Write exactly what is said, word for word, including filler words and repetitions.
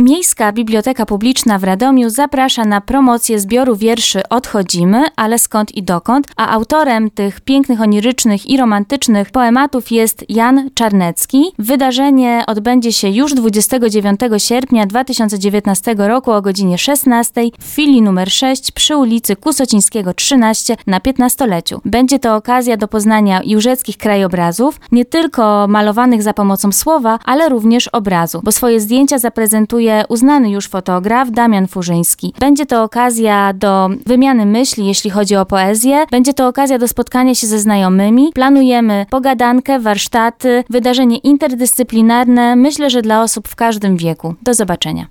Miejska Biblioteka Publiczna w Radomiu zaprasza na promocję zbioru wierszy Odchodzimy, ale skąd i dokąd, a autorem tych pięknych, onirycznych i romantycznych poematów jest Jan Czarnecki. Wydarzenie odbędzie się już dwudziestego dziewiątego sierpnia dwa tysiące dziewiętnastego roku o godzinie szesnastej w filii numer sześć przy ulicy Kusocińskiego trzynaście na piętnastoleciu. Będzie to okazja do poznania jurzeckich krajobrazów, nie tylko malowanych za pomocą słowa, ale również obrazu, bo swoje zdjęcia zaprezentuje uznany już fotograf Damian Furzyński. Będzie to okazja do wymiany myśli, jeśli chodzi o poezję. Będzie to okazja do spotkania się ze znajomymi. Planujemy pogadankę, warsztaty, wydarzenie interdyscyplinarne. Myślę, że dla osób w każdym wieku. Do zobaczenia.